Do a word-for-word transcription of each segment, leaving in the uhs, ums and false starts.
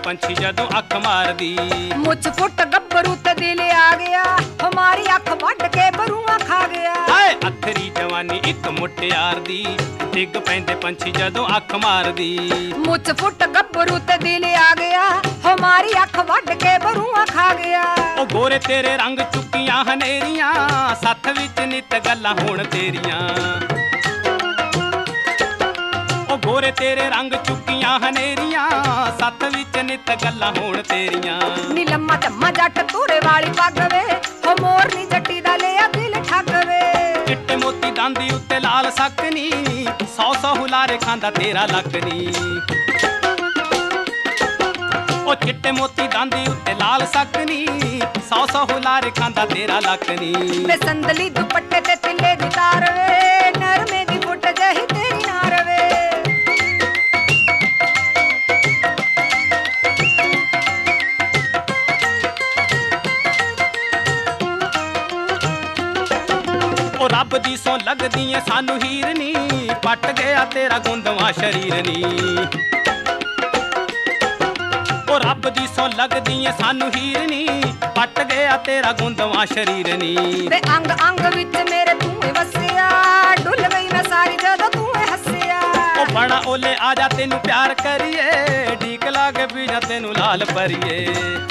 पंछी जदों अख मारदी। मुझ फुट गब्बरू ते दिल आ गया, हमारी अख वड के बरूआ खा गया। हाय अथरी जवानी इक मुटियार दी, डिग पैंदे पंछी जदों अख मारदी। मुझ फुट गब्बरू ते दिल आ गया, हमारी अख वड के बरूआ खा गया। ओ गोरे तेरे रंग चुकियां हनेरियां, सथ विच नित गल्लां होण तेरियां। ओ गोरे तेरे रंग चुकियां हनेरियां, सथ विच नित गल्लां होण तेरियां। नी लम्मा चम्मा जट तोरे वाली पग वे, हो मोर नी जट्टी दा लिया दिल ठग वे। चिट्टे मोती दांदी उत्ते लाल सकनी, सौ सौ हुलारे खांदा तेरा लकनी। ओ चिट्टे मोती दांदी उत्ते लाल सकनी, सौ सौ हुलारे खांदा तेरा लकनी। वे संदली दुपट्टे ते तिल्ले दी तार वे, नरमे दी फुट जही तेरी नार वे। ओ रब दी सौ लगदी ऐ सानू हीरनी, पट गया तेरा गुंदवा शरीर नी। ओ रब दी सौ लगदी ऐ सानू हीरनी, पट गया तेरा गुंदवा शरीर नी। वे अंग अंग विच मेरे तू वसिया, डुल गई मैं सारी जदों तू हसिया। ओ बड़ा ओले आजा तेनू प्यार करिए, ढीक लागे बीजा तेनू लाल परिए।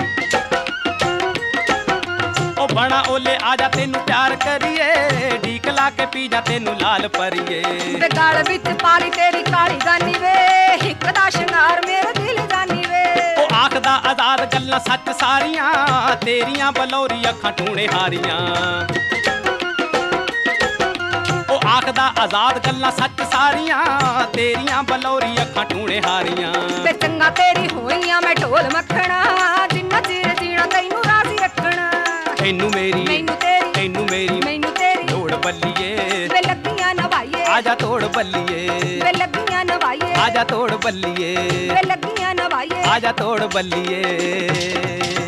ओ बड़ा ओले आजा तेनू प्यार करिए, ढीक ला के पीजा तेनू लाल परिए। वे गाल विच पाली तेरी काली गानी वे, हिक दा शंगार मेरे दिल जानी वे। ओ आखदा आजाद गल्लां सच सारियां, तेरियां बलौरी अखां टूणे हारियां। ओ आखदा आजाद गल्लां सच सारियां, तेरियां बलौरी अखां टूणे हारियां। ते चंगा तेरी होइयां मैं ढोल मखना, जिन्ना चिर जीना तैनू राजी रखना। तैनू मेरी मैनू तेरी तैनू मेरी मैनू तेरी लोड़ बल्लिए, वे लगियां नवाइए। आजा तोड़ बल्लिए, वे लगियां नवाइए। आजा तोड़ बल्लिए, वे लगियां नवाइए। आजा तोड़ बल्लिए।